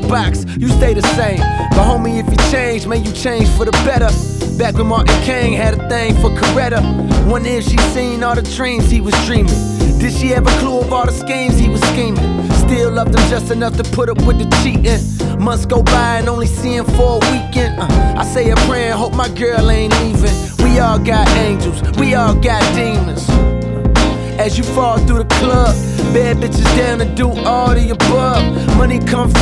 box, you stay the same. But homie, if you change, man, you change for the better. Back when Martin King had a thing for Coretta. Wonder if she seen all the dreams he was dreaming. Did she have a clue of all the schemes he was scheming? Still loved him just enough to put up with the cheating. Months go by and only see him for a weekend. I say a prayer and hope my girl ain't leaving. We all got angels, we all got demons. As you fall through the club, bad bitches down to do all the above. Money come